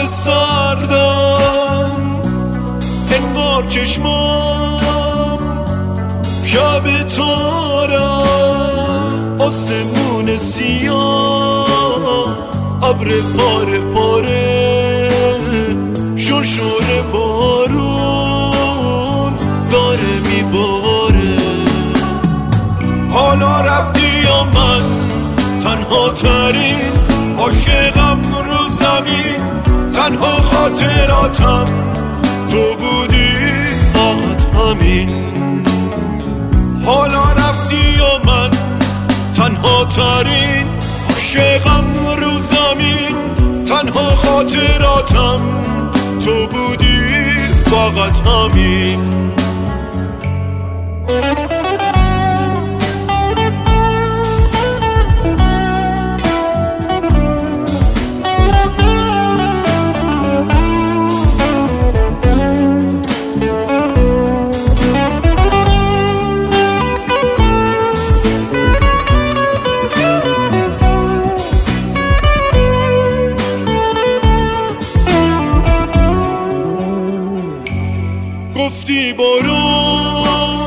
سردم، انگار چشمام شب تارم، آسمون سیاه ابر پاره پاره، شرشور بارون داره میباره. حالا رفتی یا من تنها ترین عاشقم رو زمین، تنها خاطراتم تو بودی فقط همین. حالا رفتی یا من تنها ترین عاشقم رو زمین، تنها خاطراتم تو بودی فقط همین. گفتی برو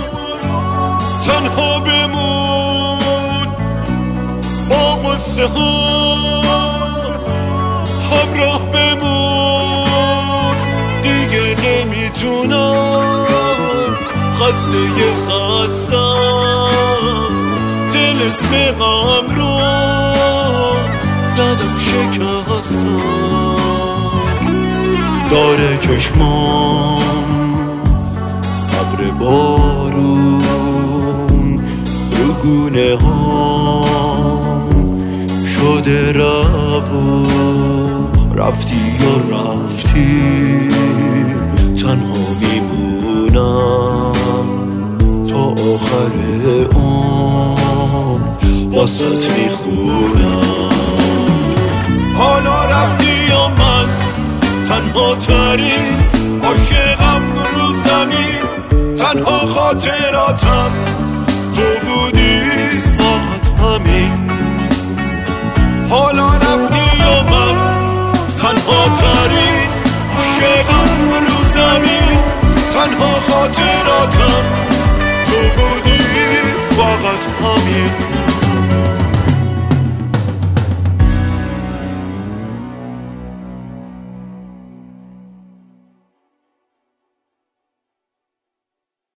تنها بمون، با قصه ها همراه بمون. دیگه نمیتونم خسته خستم، طلسم غم رو زدم شکستم. داره چشمام ابر بارون رو گونه ها شده رفتی یا رفتی، تنها میمونم تا آخر عمر واسط میخونم. حالا رفتی یا من تنها ترین عاشقم رو زمین، تنها خاطراتم تو بودی فقط همین. حالا رفتی یا من تنها ترین عاشقم رو زمین، تنها خاطراتم تو بودی فقط همین.